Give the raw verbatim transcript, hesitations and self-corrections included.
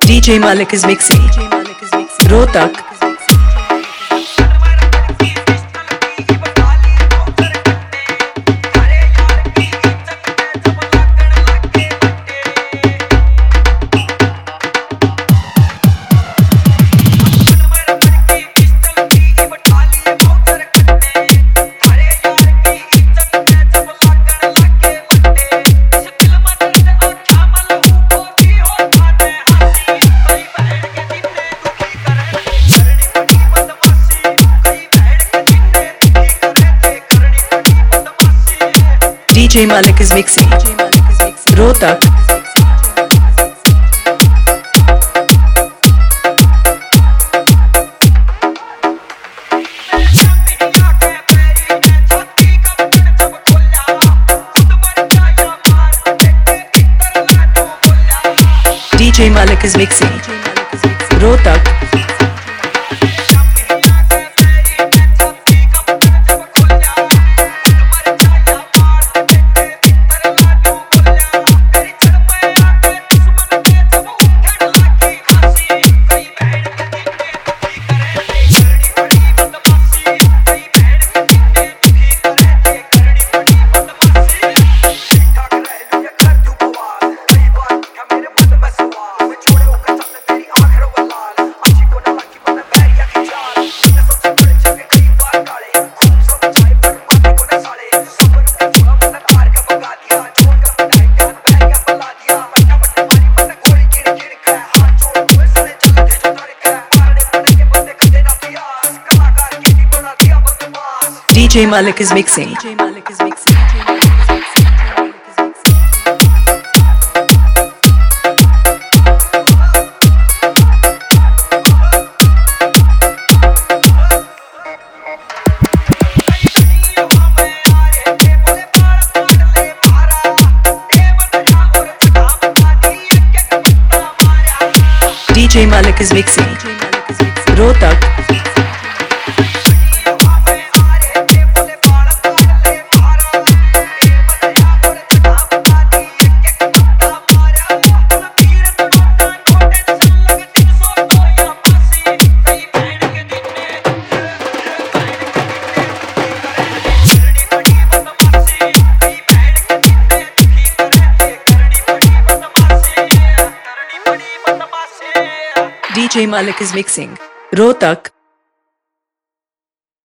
D J Malik is mixing. Rohtak. D J Malik is mixing. Rohtak. D J Malik is mixing. Rohtak. D J Malik is mixing. D J Malik is mixing. Rohtak. D J Malik is mixing. Rohtak.